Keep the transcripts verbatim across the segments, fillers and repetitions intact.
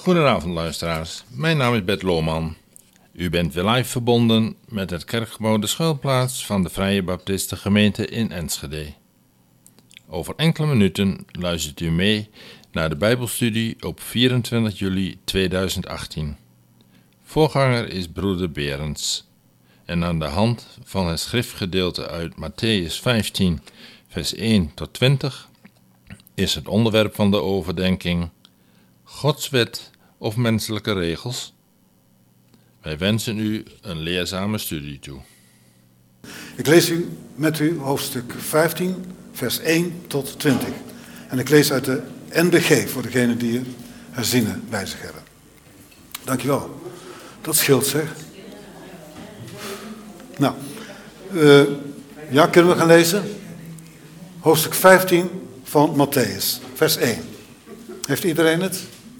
Goedenavond luisteraars, mijn naam is Bert Lohman. U bent weer live verbonden met het kerkgebouw De Schuilplaats van de Vrije Baptistengemeente in Enschede. Over enkele minuten luistert u mee naar de Bijbelstudie op vierentwintig juli tweeduizend achttien. Voorganger is broeder Berends. En aan de hand van het schriftgedeelte uit Mattheüs vijftien, vers één tot twintig, is het onderwerp van de overdenking Gods wet of menselijke regels? Wij wensen u een leerzame studie toe. Ik lees u met u hoofdstuk vijftien, vers één tot twintig. En ik lees uit de N B G voor degenen die het herziene bij zich hebben. Dankjewel. Dat scheelt, zeg. Nou, uh, ja, kunnen we gaan lezen? Hoofdstuk vijftien van Mattheüs, vers één. Heeft iedereen het?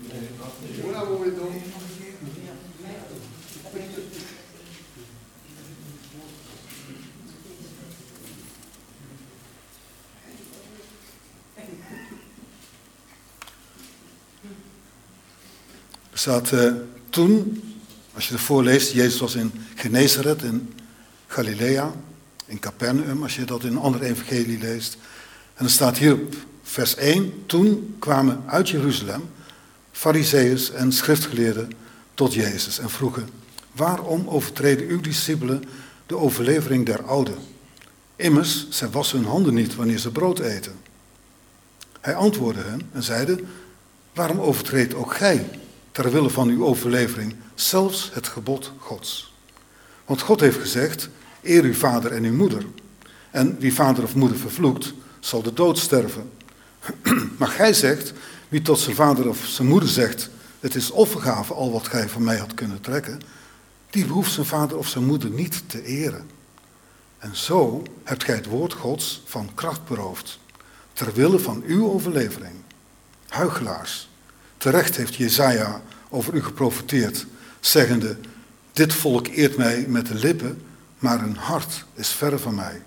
Er staat uh, toen, als je ervoor leest, Jezus was in Genesaret in Galilea, in Capernaum, als je dat in een andere evangelie leest. En er staat hier op vers één, toen kwamen uit Jeruzalem Farizeeërs en schriftgeleerden tot Jezus en vroegen, waarom overtreden uw discipelen de overlevering der ouden? Immers, zij wassen hun handen niet wanneer ze brood eten. Hij antwoordde hen en zeide, waarom overtreedt ook gij ter wille van uw overlevering zelfs het gebod Gods? Want God heeft gezegd, eer uw vader en uw moeder. En wie vader of moeder vervloekt, zal de dood sterven. Maar gij zegt, wie tot zijn vader of zijn moeder zegt, het is offergave al wat gij van mij had kunnen trekken, die behoeft zijn vader of zijn moeder niet te eren. En zo hebt gij het woord Gods van kracht beroofd, ter wille van uw overlevering. Huichelaars, terecht heeft Jesaja over u geprofeteerd, zeggende, dit volk eert mij met de lippen, maar hun hart is verre van mij.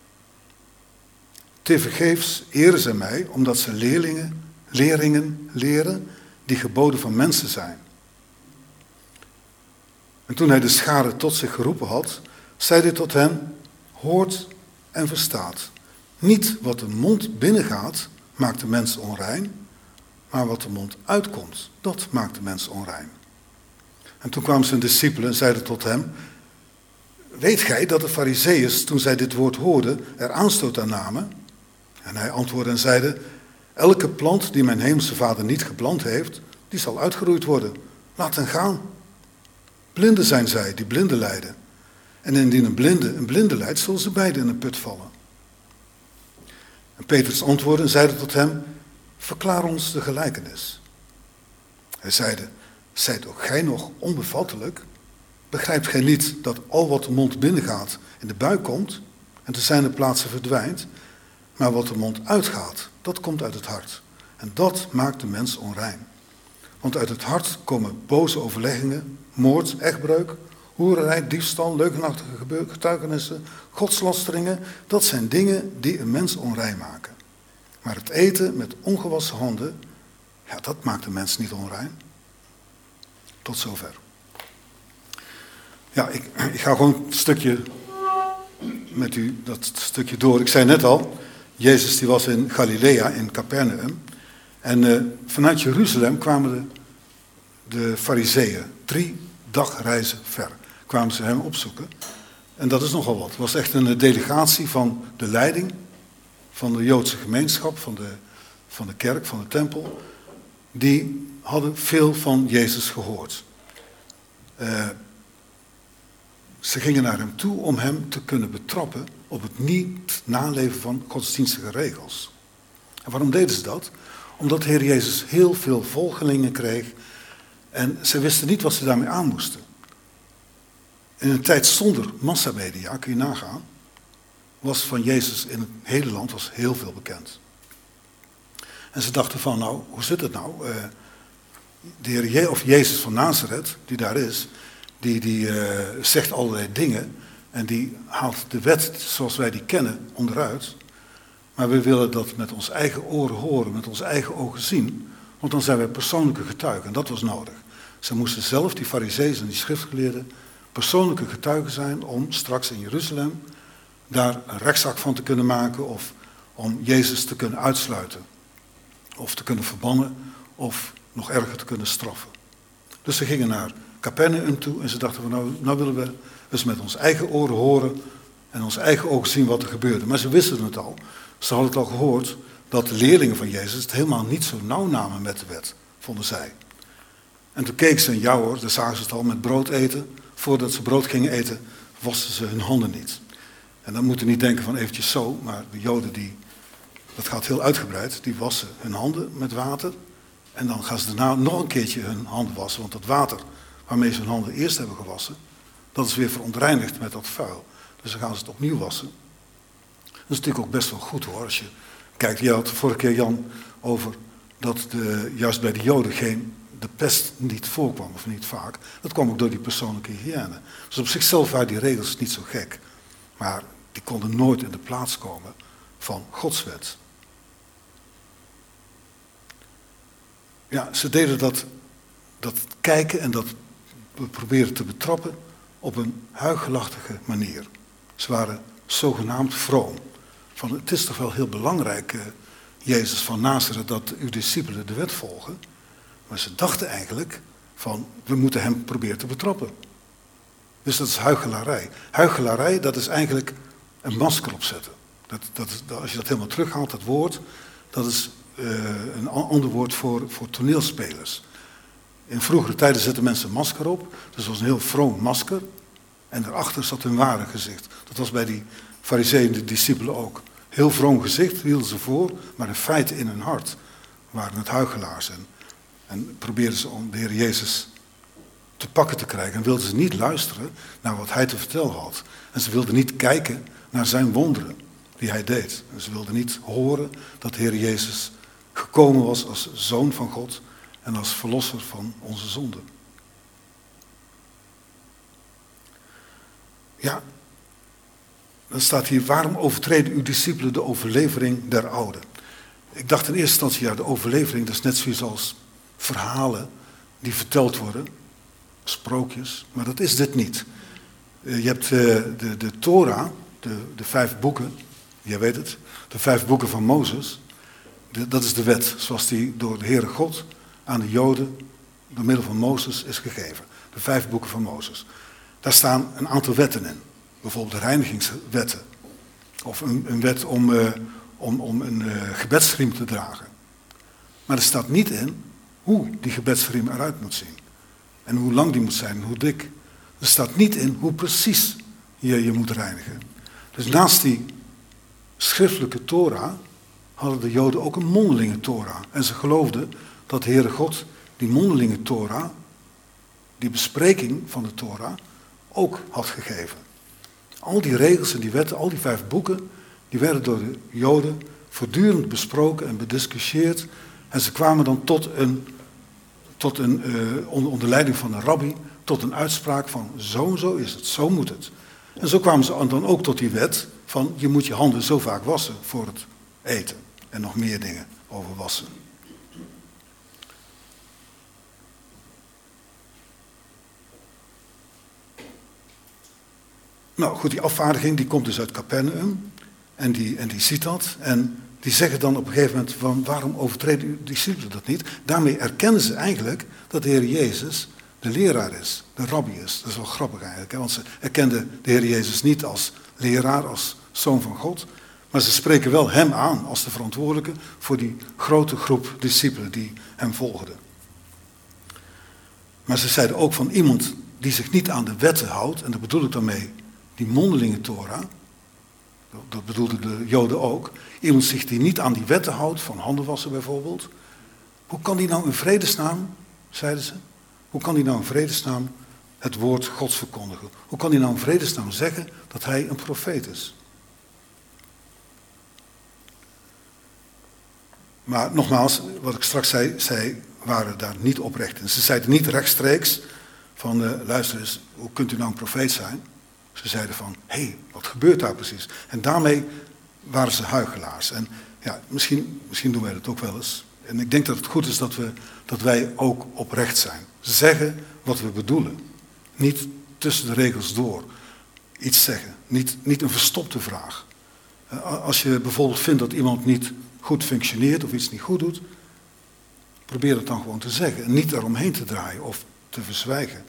Tevergeefs eren zij mij, omdat ze leerlingen, leerlingen leren die geboden van mensen zijn. En toen hij de schare tot zich geroepen had, zei hij tot hen, hoort en verstaat. Niet wat de mond binnengaat, maakt de mens onrein, maar wat de mond uitkomt, dat maakt de mens onrein. En toen kwamen zijn discipelen en zeiden tot hem, weet gij dat de Farizeeërs, toen zij dit woord hoorden, er aanstoot aan namen? En hij antwoordde en zeide, elke plant die mijn hemelse vader niet geplant heeft, die zal uitgeroeid worden. Laat hen gaan. Blinden zijn zij, die blinden lijden. En indien een blinde een blinde leidt, zullen ze beiden in een put vallen. En Petrus antwoordde en zeide tot hem, verklaar ons de gelijkenis. Hij zeide, zijt ook gij nog onbevattelijk? Begrijpt gij niet dat al wat de mond binnengaat in de buik komt en te zijne plaatsen verdwijnt, maar wat de mond uitgaat, dat komt uit het hart. En dat maakt de mens onrein. Want uit het hart komen boze overleggingen, moord, echtbreuk, hoererij, diefstal, leugenachtige getuigenissen, godslasteringen. Dat zijn dingen die een mens onrein maken. Maar het eten met ongewassen handen, ja, dat maakt de mens niet onrein. Tot zover. Ja, ik, ik ga gewoon een stukje met u dat stukje door. Ik zei net al, Jezus die was in Galilea, in Capernaum. En uh, vanuit Jeruzalem kwamen de, de Farizeeën, drie dagreizen ver, kwamen ze hem opzoeken. En dat is nogal wat. Het was echt een delegatie van de leiding van de Joodse gemeenschap, van de, van de kerk, van de tempel. Die hadden veel van Jezus gehoord. Uh, ze gingen naar hem toe om hem te kunnen betrappen op het niet naleven van godsdienstige regels. En waarom deden ze dat? Omdat de Heer Jezus heel veel volgelingen kreeg en ze wisten niet wat ze daarmee aan moesten. In een tijd zonder massamedia, kun je nagaan, was van Jezus in het hele land was heel veel bekend. En ze dachten van, nou, hoe zit het nou? Uh, de Heer Je- of Jezus van Nazareth, die daar is, die, die uh, zegt allerlei dingen en die haalt de wet zoals wij die kennen onderuit. Maar we willen dat met onze eigen oren horen, met onze eigen ogen zien, Want dan zijn wij persoonlijke getuigen en dat was nodig. Ze moesten zelf, die farizeeën en die schriftgeleerden, persoonlijke getuigen zijn om straks in Jeruzalem daar een rechtszaak van te kunnen maken of om Jezus te kunnen uitsluiten. Of te kunnen verbannen of nog erger te kunnen straffen. Dus ze gingen naar Capernaum toe en ze dachten van nou, nou willen we eens met onze eigen oren horen en onze eigen ogen zien wat er gebeurde. Maar ze wisten het al. Ze hadden het al gehoord dat de leerlingen van Jezus het helemaal niet zo nauw namen met de wet, vonden zij. En toen keken ze en ja hoor, daar zagen ze het al met brood eten. Voordat ze brood gingen eten, wasten ze hun handen niet. En dan moeten we niet denken van eventjes zo, maar de Joden die, dat gaat heel uitgebreid, die wassen hun handen met water. En dan gaan ze daarna nog een keertje hun handen wassen, want dat water waarmee ze hun handen eerst hebben gewassen, dat is weer verontreinigd met dat vuil. Dus dan gaan ze het opnieuw wassen. Dat is natuurlijk ook best wel goed hoor, als je kijkt, je had de vorige keer Jan over dat de, juist bij de Joden geen, de pest niet voorkwam, of niet vaak. Dat kwam ook door die persoonlijke hygiëne. Dus op zichzelf waren die regels niet zo gek. Maar die konden nooit in de plaats komen van Gods wet. Ja, ze deden dat, dat kijken en dat proberen te betrappen op een huichelachtige manier. Ze waren zogenaamd vroom. Van, het is toch wel heel belangrijk, uh, Jezus van Nazareth, dat uw discipelen de wet volgen. Maar ze dachten eigenlijk van, we moeten hem proberen te betrappen. Dus dat is huichelarij. Huichelarij, dat is eigenlijk een masker opzetten. Dat, dat is, als je dat helemaal terughaalt, dat woord, dat is uh, een ander woord voor, voor toneelspelers. In vroegere tijden zetten mensen een masker op. Dus het was een heel vroom masker. En daarachter zat hun ware gezicht. Dat was bij die farizeeën en de discipelen ook. Heel vroom gezicht hielden ze voor, maar in feite in hun hart waren het huichelaars. En, en probeerden ze om de Heer Jezus te pakken te krijgen. En wilden ze niet luisteren naar wat hij te vertellen had. En ze wilden niet kijken naar zijn wonderen die hij deed. En ze wilden niet horen dat de Heer Jezus gekomen was als Zoon van God en als verlosser van onze zonden. Ja, dan staat hier, waarom overtreden uw discipelen de overlevering der ouden? Ik dacht in eerste instantie, ja, de overlevering, dat is net zoiets als verhalen die verteld worden, sprookjes, maar dat is dit niet. Je hebt de, de, de Torah, de, de vijf boeken, jij weet het, de vijf boeken van Mozes, de, dat is de wet, zoals die door de Heere God aan de Joden door middel van Mozes is gegeven. De vijf boeken van Mozes. Daar staan een aantal wetten in. Bijvoorbeeld de reinigingswetten. Of een, een wet om, uh, om, om een uh, gebedsriem te dragen. Maar er staat niet in hoe die gebedsriem eruit moet zien. En hoe lang die moet zijn en hoe dik. Er staat niet in hoe precies je je moet reinigen. Dus naast die schriftelijke Torah hadden de Joden ook een mondelinge Torah. En ze geloofden dat de Heere God die mondelinge Torah, die bespreking van de Torah, ook had gegeven. Al die regels en die wetten, al die vijf boeken, die werden door de Joden voortdurend besproken en bediscussieerd. En ze kwamen dan tot een, tot een uh, onder, onder leiding van een rabbi, tot een uitspraak van zo en zo is het, zo moet het. En zo kwamen ze dan ook tot die wet van je moet je handen zo vaak wassen voor het eten. En nog meer dingen over wassen. Nou goed, die afvaardiging die komt dus uit Capernaum en die, en die ziet dat en die zeggen dan op een gegeven moment van waarom overtreden uw discipelen dat niet? Daarmee erkennen ze eigenlijk dat de Heer Jezus de leraar is, de rabbi is. Dat is wel grappig eigenlijk, hè? Want ze erkenden de Heer Jezus niet als leraar, als zoon van God, maar ze spreken wel hem aan als de verantwoordelijke voor die grote groep discipelen die hem volgden. Maar ze zeiden ook van iemand die zich niet aan de wetten houdt, en dat bedoel ik daarmee die mondelinge Torah, dat bedoelden de Joden ook, iemand zich die niet aan die wetten houdt, van handen wassen bijvoorbeeld, hoe kan die nou in vredesnaam, zeiden ze, hoe kan die nou in vredesnaam het woord Gods verkondigen? Hoe kan die nou in vredesnaam zeggen dat hij een profeet is? Maar nogmaals, wat ik straks zei, zij waren daar niet oprecht in. Ze zeiden niet rechtstreeks van, uh, luister eens, hoe kunt u nou een profeet zijn? Ze zeiden van, hé, hey, wat gebeurt daar precies? En daarmee waren ze huichelaars. En ja, misschien, misschien doen wij dat ook wel eens. En ik denk dat het goed is dat, we, dat wij ook oprecht zijn. Zeggen wat we bedoelen. Niet tussen de regels door iets zeggen. Niet, niet een verstopte vraag. Als je bijvoorbeeld vindt dat iemand niet goed functioneert of iets niet goed doet, probeer het dan gewoon te zeggen. En niet eromheen te draaien of te verzwijgen.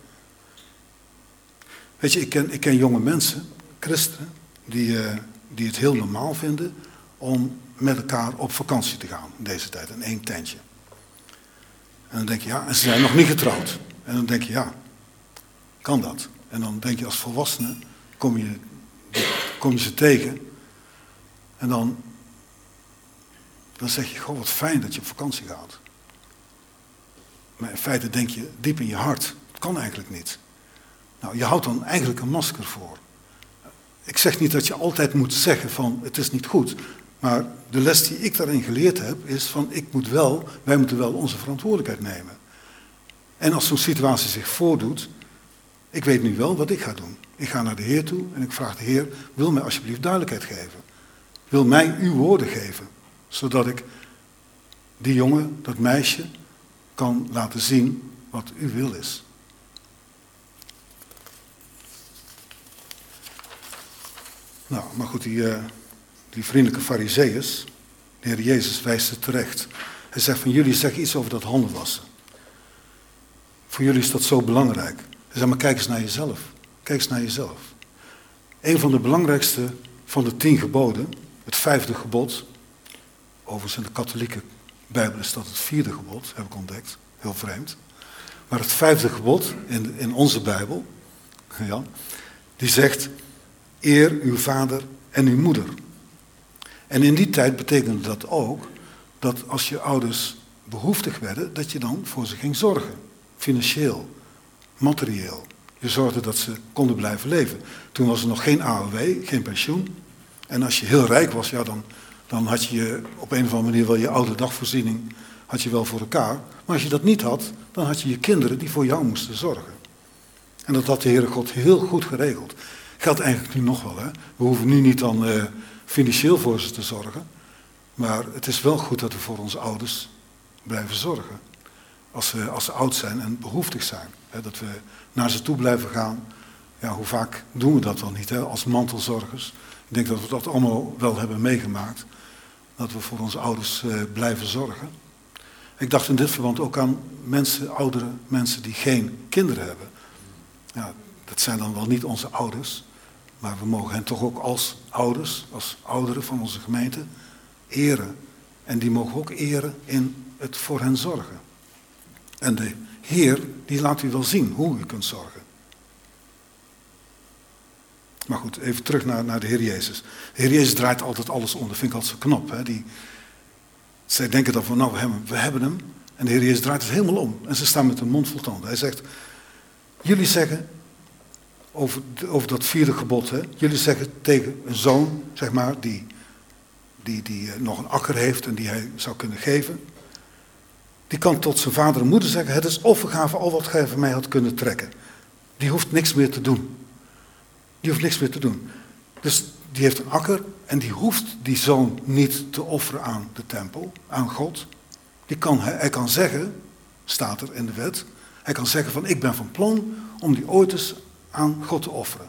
Weet je, ik ken, ik ken jonge mensen, christenen, die, uh, die het heel normaal vinden om met elkaar op vakantie te gaan in deze tijd, in één tentje. En dan denk je, ja, en ze zijn nog niet getrouwd. En dan denk je, ja, kan dat? En dan denk je als volwassene, kom je, kom je ze tegen. En dan, dan zeg je, goh, wat fijn dat je op vakantie gaat. Maar in feite denk je diep in je hart, het kan eigenlijk niet. Nou, je houdt dan eigenlijk een masker voor. Ik zeg niet dat je altijd moet zeggen van, het is niet goed. Maar de les die ik daarin geleerd heb, is van, ik moet wel, wij moeten wel onze verantwoordelijkheid nemen. En als zo'n situatie zich voordoet, ik weet nu wel wat ik ga doen. Ik ga naar de Heer toe en ik vraag de Heer, wil mij alsjeblieft duidelijkheid geven. Wil mij uw woorden geven. Zodat ik die jongen, dat meisje, kan laten zien wat uw wil is. Nou, maar goed, die, uh, die vriendelijke farizeeërs, de Heer Jezus wijst ze terecht. Hij zegt van, jullie zeggen iets over dat handen wassen. Voor jullie is dat zo belangrijk. Hij zegt, maar kijk eens naar jezelf. Kijk eens naar jezelf. Een van de belangrijkste van de tien geboden, het vijfde gebod, overigens in de katholieke Bijbel is dat het vierde gebod, heb ik ontdekt, heel vreemd. Maar het vijfde gebod in, in onze Bijbel, ja, die zegt, eer uw vader en uw moeder. En in die tijd betekende dat ook, dat als je ouders behoeftig werden, dat je dan voor ze ging zorgen. Financieel, materieel. Je zorgde dat ze konden blijven leven. Toen was er nog geen A O W, geen pensioen. En als je heel rijk was, ja, dan, dan had je op een of andere manier wel je oude dagvoorziening had je wel voor elkaar. Maar als je dat niet had, dan had je je kinderen die voor jou moesten zorgen. En dat had de Heere God heel goed geregeld. Geldt eigenlijk nu nog wel, hè. We hoeven nu niet dan uh, financieel voor ze te zorgen. Maar het is wel goed dat we voor onze ouders blijven zorgen. Als ze, als ze oud zijn en behoeftig zijn. Hè, dat we naar ze toe blijven gaan. Ja, hoe vaak doen we dat dan niet, hè, als mantelzorgers? Ik denk dat we dat allemaal wel hebben meegemaakt. Dat we voor onze ouders uh, blijven zorgen. Ik dacht in dit verband ook aan mensen, oudere mensen die geen kinderen hebben. Ja, dat zijn dan wel niet onze ouders. Maar we mogen hen toch ook als ouders, als ouderen van onze gemeente, eren. En die mogen ook eren in het voor hen zorgen. En de Heer, die laat u wel zien hoe u kunt zorgen. Maar goed, even terug naar, naar de Heer Jezus. De Heer Jezus draait altijd alles om. Dat vind ik altijd zo knap. Hè? Die, zij denken dan van, nou, we hebben, we hebben hem. En de Heer Jezus draait het helemaal om. En ze staan met hun mond vol tanden. Hij zegt, jullie zeggen, over, over dat vierde gebod, hè, jullie zeggen tegen een zoon, zeg maar, die, die, die nog een akker heeft en die hij zou kunnen geven. Die kan tot zijn vader en moeder zeggen, het is offergave al wat gij van mij had kunnen trekken. Die hoeft niks meer te doen. Die hoeft niks meer te doen. Dus die heeft een akker en die hoeft die zoon niet te offeren aan de tempel, aan God. Die kan, hij, hij kan zeggen, staat er in de wet, hij kan zeggen van ik ben van plan om die ooit eens aan God te offeren.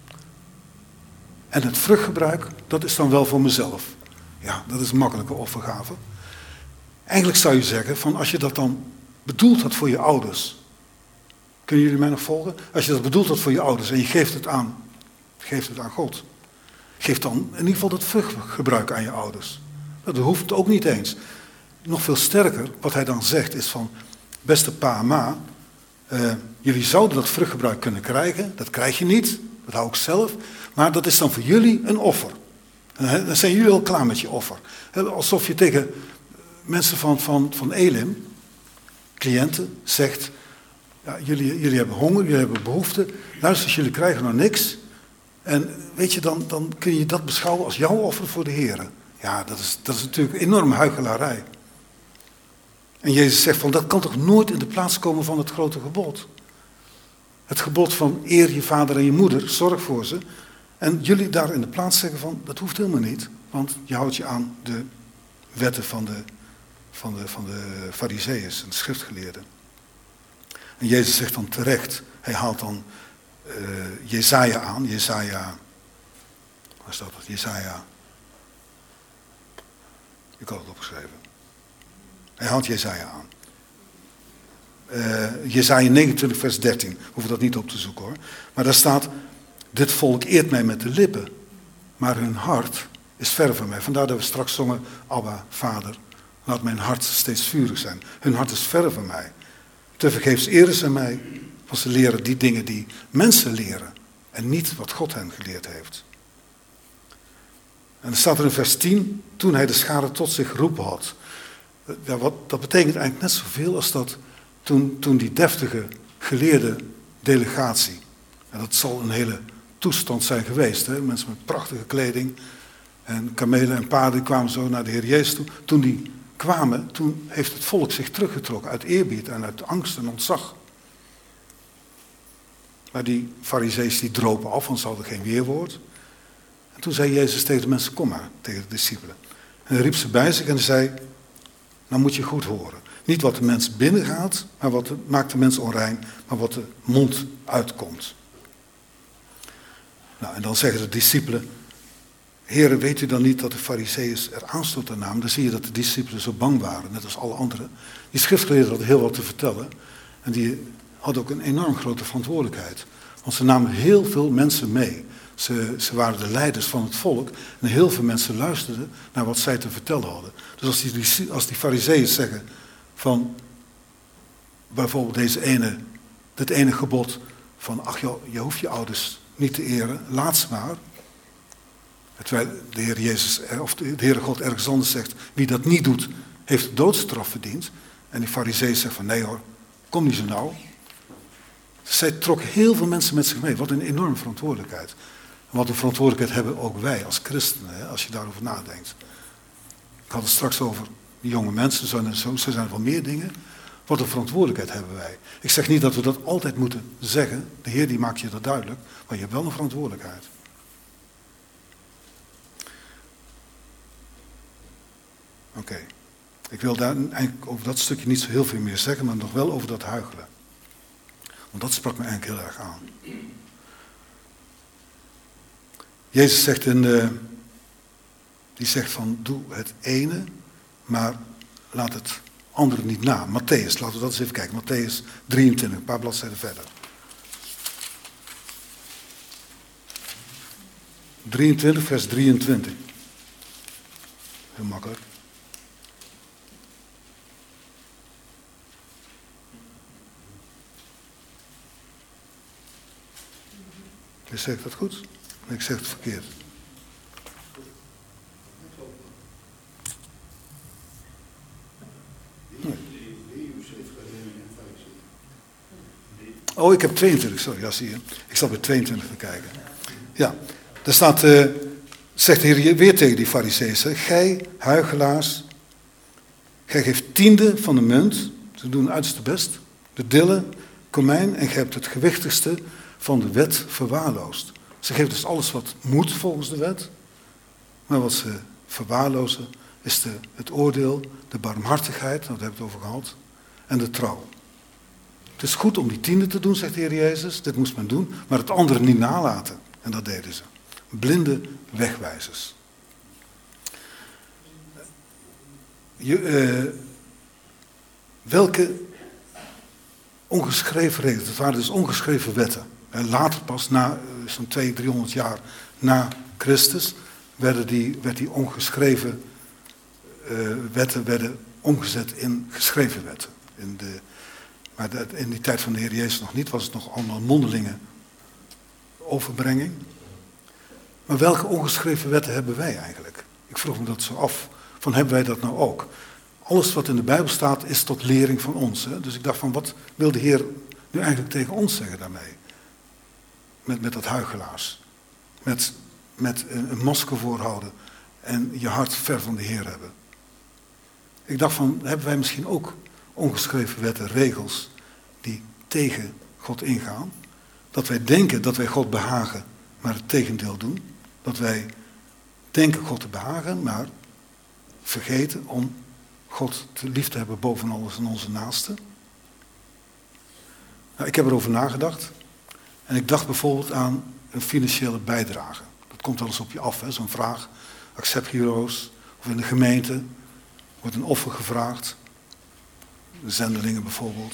En het vruchtgebruik, dat is dan wel voor mezelf. Ja, dat is een makkelijke offergave. Eigenlijk zou je zeggen, van als je dat dan bedoeld had voor je ouders. Kunnen jullie mij nog volgen? Als je dat bedoeld had voor je ouders en je geeft het aan, geeft het aan God. Geef dan in ieder geval het vruchtgebruik aan je ouders. Dat hoeft ook niet eens. Nog veel sterker, wat hij dan zegt, is van, beste pa en ma, uh, jullie zouden dat vruchtgebruik kunnen krijgen. Dat krijg je niet, dat hou ik zelf. Maar dat is dan voor jullie een offer. En dan zijn jullie al klaar met je offer. Alsof je tegen mensen van, van, van Elim, cliënten, zegt, ja, jullie, jullie hebben honger, jullie hebben behoefte. Luister, jullie krijgen nog niks. En weet je, dan, dan kun je dat beschouwen als jouw offer voor de Heer. Ja, dat is, dat is natuurlijk enorme huichelarij. En Jezus zegt van, dat kan toch nooit in de plaats komen van het grote gebod. Het gebod van eer je vader en je moeder, zorg voor ze. En jullie daar in de plaats zeggen van, dat hoeft helemaal niet. Want je houdt je aan de wetten van de, van de, van de Farizeeërs en de schriftgeleerden. En Jezus zegt dan terecht, hij haalt dan uh, Jesaja aan, Jesaja, waar staat dat? Jesaja, ik had het opgeschreven. Hij haalt Jesaja aan. Uh, Jesaja negenentwintig vers dertien, we hoeven dat niet op te zoeken hoor. Maar daar staat, dit volk eert mij met de lippen, maar hun hart is ver van mij. Vandaar dat we straks zongen, Abba, Vader, laat mijn hart steeds vurig zijn. Hun hart is ver van mij. Tevergeefs eren ze mij, want ze leren die dingen die mensen leren en niet wat God hen geleerd heeft. En dan staat er in vers tien, toen hij de schare tot zich geroepen had. Ja, wat, dat betekent eigenlijk net zoveel als dat toen, toen die deftige geleerde delegatie. En dat zal een hele toestand zijn geweest. Hè? Mensen met prachtige kleding en kamelen en paarden kwamen zo naar de Heer Jezus toe. Toen die kwamen, toen heeft het volk zich teruggetrokken uit eerbied en uit angst en ontzag. Maar die farizeeërs die dropen af, want ze hadden geen weerwoord. En toen zei Jezus tegen de mensen, kom maar, tegen de discipelen. En hij riep ze bij zich en hij zei, nou moet je goed horen. Niet wat de mens binnengaat, maar wat de, maakt de mens onrein, maar wat de mond uitkomt. Nou, en dan zeggen de discipelen, Heere, weet u dan niet dat de farizeeërs er aanstoot aan namen? Dan zie je dat de discipelen zo bang waren, net als alle anderen. Die schriftgeleerden hadden heel wat te vertellen. En die hadden ook een enorm grote verantwoordelijkheid. Want ze namen heel veel mensen mee. Ze, ze waren de leiders van het volk. En heel veel mensen luisterden naar wat zij te vertellen hadden. Dus als die, als die farizeeërs zeggen van bijvoorbeeld deze ene, dit ene gebod van ach joh, je hoeft je ouders niet te eren, laat ze maar. Terwijl de Heer Jezus, of de Heere God ergens anders zegt, wie dat niet doet, heeft de doodstraf verdiend. En die farizeeërs zeggen van nee hoor, kom niet zo nauw. Zij trok heel veel mensen met zich mee. Wat een enorme verantwoordelijkheid. En wat een verantwoordelijkheid hebben ook wij als christenen, hè, als je daarover nadenkt. Ik had het straks over die jonge mensen, zo, zo, zo zijn er wel meer dingen. Wat een verantwoordelijkheid hebben wij. Ik zeg niet dat we dat altijd moeten zeggen. De Heer die maakt je dat duidelijk. Maar je hebt wel een verantwoordelijkheid. Oké. Okay. Ik wil daar eigenlijk over dat stukje niet zo heel veel meer zeggen, maar nog wel over dat huichelen. Want dat sprak me eigenlijk heel erg aan. Jezus zegt in de, die zegt van doe het ene, maar laat het andere niet na. Matthäus, laten we dat eens even kijken. Matthäus drieëntwintig, een paar bladzijden verder. drieëntwintig, vers drieëntwintig. Heel makkelijk. Zeg ik dat goed? Nee, ik zeg het verkeerd. Nee. Oh, ik heb tweeëntwintig, sorry, ja, zie je. Ik zat bij tweeëntwintig te kijken. Ja, daar staat, uh, zegt de Heer weer tegen die farizeeërs, gij huichelaars, gij geeft tiende van de munt, ze doen uiterste best, de dille, komijn, en gij hebt het gewichtigste van de wet verwaarloosd. Ze geven dus alles wat moet volgens de wet, maar wat ze verwaarlozen is de, het oordeel, de barmhartigheid, daar hebben we het over gehad, en de trouw. Het is goed om die tiende te doen, zegt de Heer Jezus, dit moest men doen, maar het andere niet nalaten. En dat deden ze. Blinde wegwijzers. Je, uh, welke ongeschreven regels, het waren dus ongeschreven wetten. En later pas, na zo'n tweehonderd, driehonderd jaar na Christus, werden die, werd die ongeschreven uh, wetten werden omgezet in geschreven wetten. In de, maar de, in die tijd van de Heer Jezus nog niet, was het nog allemaal mondelinge overbrenging. Maar welke ongeschreven wetten hebben wij eigenlijk? Ik vroeg me dat zo af, van hebben wij dat nou ook? Alles wat in de Bijbel staat is tot lering van ons. Hè? Dus ik dacht van, wat wil de Heer nu eigenlijk tegen ons zeggen daarmee? Met, met dat huichelaars. Met, met een, een masker voorhouden en je hart ver van de Heer hebben. Ik dacht van, hebben wij misschien ook ongeschreven wetten, regels die tegen God ingaan? Dat wij denken dat wij God behagen, maar het tegendeel doen. Dat wij denken God te behagen, maar vergeten om God te lief te hebben boven alles en onze naaste? Nou, ik heb erover nagedacht. En ik dacht bijvoorbeeld aan een financiële bijdrage. Dat komt wel eens op je af, hè, zo'n vraag. Accept Heroes. Of in de gemeente wordt een offer gevraagd. De zendelingen bijvoorbeeld.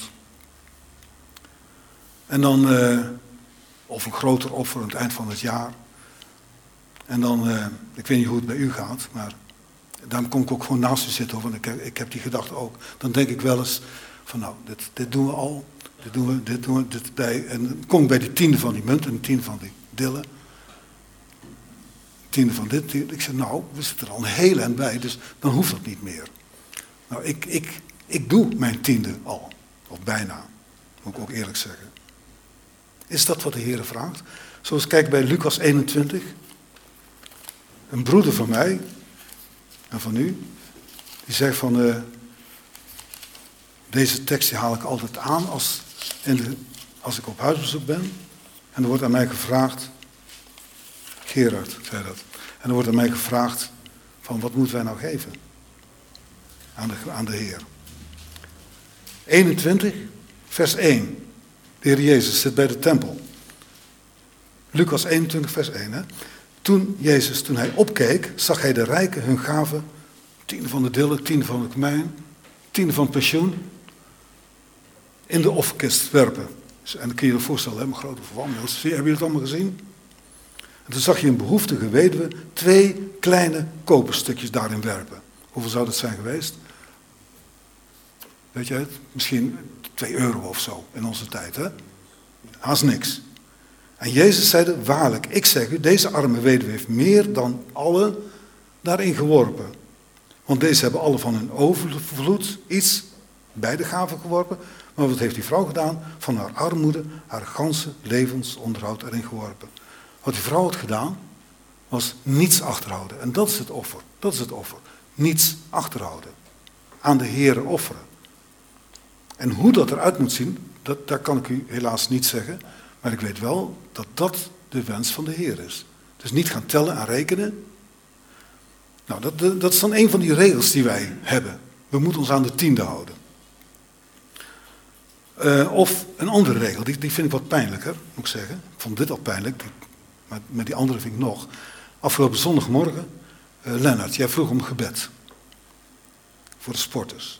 En dan, uh, of een groter offer aan het eind van het jaar. En dan, uh, ik weet niet hoe het bij u gaat, maar dan kom ik ook gewoon naast u zitten, want ik heb, ik heb die gedachte ook. Dan denk ik wel eens van nou, dit, dit doen we al, dit doen we, dit doen we, dit bij. En dan kom ik bij die tiende van die munt en de tiende van die dillen. Tiende van dit, tiende. Ik zeg nou, we zitten er al een heel eind bij, dus dan hoeft dat niet meer. Nou, ik, ik, ik doe mijn tiende al, of bijna, moet ik ook eerlijk zeggen. Is dat wat de Heer vraagt? Zoals kijk bij Lucas eenentwintig. Een broeder van mij en van u, die zegt van, uh, deze tekst die haal ik altijd aan als, in de, als ik op huisbezoek ben. En er wordt aan mij gevraagd, Gerard zei dat, en er wordt aan mij gevraagd van wat moeten wij nou geven aan de, aan de Heer. eenentwintig, vers één. De Heer Jezus zit bij de tempel. Lucas eenentwintig, vers één. Hè? Toen Jezus, toen hij opkeek, zag hij de rijken hun gaven, tiende van de dillen, tiende van het komijn, tiende van het pensioen, in de offerkist werpen. En dan kun je je voorstellen, hè, een grote verwandeling. Hebben jullie het allemaal gezien? En toen zag je een behoeftige weduwe twee kleine koperstukjes daarin werpen. Hoeveel zou dat zijn geweest? Weet je het? Misschien twee euro of zo in onze tijd, hè? Haast niks. En Jezus zeide, waarlijk, ik zeg u, deze arme weduwe heeft meer dan alle daarin geworpen. Want deze hebben alle van hun overvloed iets bij de gaven geworpen. Maar wat heeft die vrouw gedaan? Van haar armoede, haar ganse levensonderhoud erin geworpen. Wat die vrouw had gedaan, was niets achterhouden. En dat is het offer. Dat is het offer. Niets achterhouden. Aan de Heere offeren. En hoe dat eruit moet zien, dat, dat kan ik u helaas niet zeggen. Maar ik weet wel dat dat de wens van de Heer is. Dus niet gaan tellen en rekenen. Nou, dat, dat is dan een van die regels die wij hebben. We moeten ons aan de tiende houden. Uh, of een andere regel, die, die vind ik wat pijnlijker, moet ik zeggen. Ik vond dit al pijnlijk, die, maar met die andere vind ik nog. Afgelopen zondagmorgen, uh, Lennart, jij vroeg om gebed. Voor de sporters.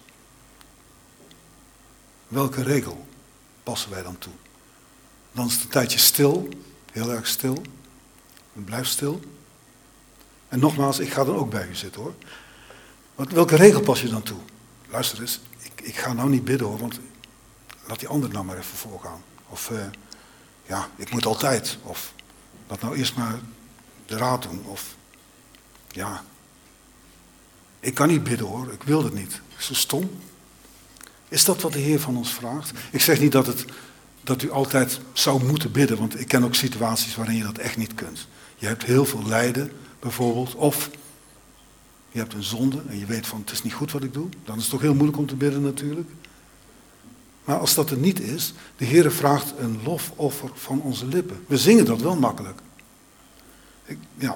Welke regel passen wij dan toe? Dan is het een tijdje stil, heel erg stil. Blijf stil. En nogmaals, ik ga dan ook bij u zitten hoor. Want welke regel pas je dan toe? Luister eens, ik, ik ga nou niet bidden hoor, want laat die ander nou maar even voorgaan. Of, uh, ja, ik moet altijd. Of, laat nou eerst maar de raad doen. Of, ja, ik kan niet bidden hoor, ik wil het niet. Zo stom. Is dat wat de Heer van ons vraagt? Ik zeg niet dat, het, dat u altijd zou moeten bidden, want ik ken ook situaties waarin je dat echt niet kunt. Je hebt heel veel lijden, bijvoorbeeld, of je hebt een zonde en je weet van het is niet goed wat ik doe. Dan is het toch heel moeilijk om te bidden natuurlijk. Maar als dat er niet is, de Heer vraagt een lofoffer van onze lippen. We zingen dat wel makkelijk. Ik, ja.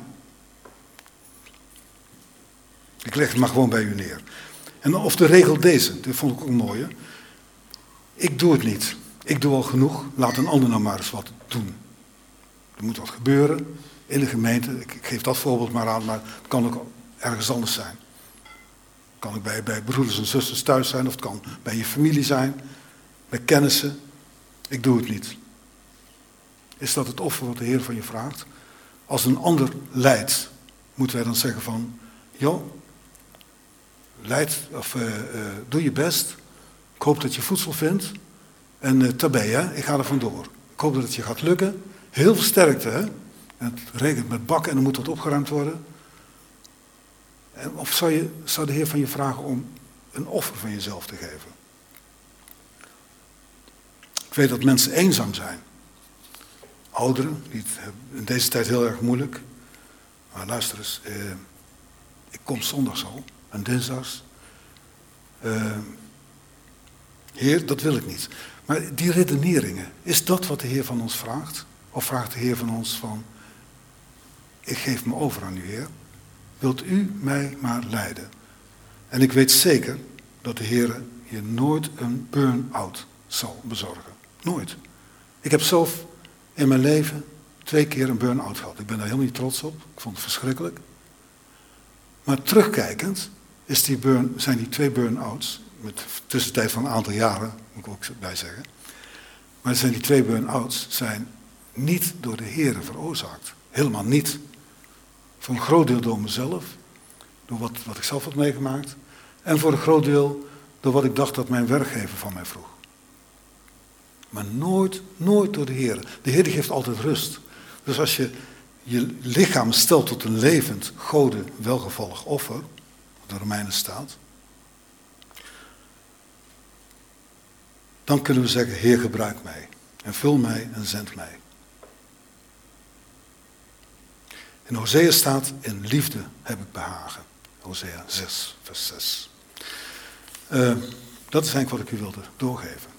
Ik leg het maar gewoon bij u neer. En of de regel deze, dat vond ik ook mooi. Hè? Ik doe het niet. Ik doe al genoeg. Laat een ander nou maar eens wat doen. Er moet wat gebeuren in de gemeente. Ik, ik geef dat voorbeeld maar aan, maar het kan ook ergens anders zijn. Het kan ook bij, bij broeders en zusters thuis zijn, of het kan bij je familie zijn, bij kennissen. Ik doe het niet. Is dat het offer wat de Heer van je vraagt? Als een ander lijdt, moeten wij dan zeggen van, joh, leid, of uh, uh, doe je best. Ik hoop dat je voedsel vindt. En uh, daarbij, hè, ik ga er vandoor. Ik hoop dat het je gaat lukken. Heel veel sterkte, hè. Het regent met bakken en er moet wat opgeruimd worden. En of zou, je, zou de Heer van je vragen om een offer van jezelf te geven? Ik weet dat mensen eenzaam zijn. Ouderen, die het hebben in deze tijd heel erg moeilijk. Maar luister eens, eh, ik kom zondags al. En dinsdags. Uh, Heer, dat wil ik niet. Maar die redeneringen, is dat wat de Heer van ons vraagt? Of vraagt de Heer van ons van, ik geef me over aan u, Heer. Wilt u mij maar leiden? En ik weet zeker dat de Heer je nooit een burn-out zal bezorgen. Nooit. Ik heb zelf in mijn leven twee keer een burn-out gehad. Ik ben daar helemaal niet trots op. Ik vond het verschrikkelijk. Maar terugkijkend is die burn, zijn die twee burn-outs, met tussentijd van een aantal jaren, moet ik ook bij zeggen. Maar zijn die twee burn-outs zijn niet door de Heer veroorzaakt. Helemaal niet. Voor een groot deel door mezelf, door wat, wat ik zelf had meegemaakt. En voor een groot deel door wat ik dacht dat mijn werkgever van mij vroeg. Maar nooit, nooit door de Heer. De Heer die geeft altijd rust. Dus als je je lichaam stelt tot een levend, Gode, welgevallig offer, wat de Romeinen staat, dan kunnen we zeggen, Heer, gebruik mij. En vul mij en zend mij. In Hosea staat, in liefde heb ik behagen. Hosea zes, vers zes. Uh, dat is eigenlijk wat ik u wilde doorgeven.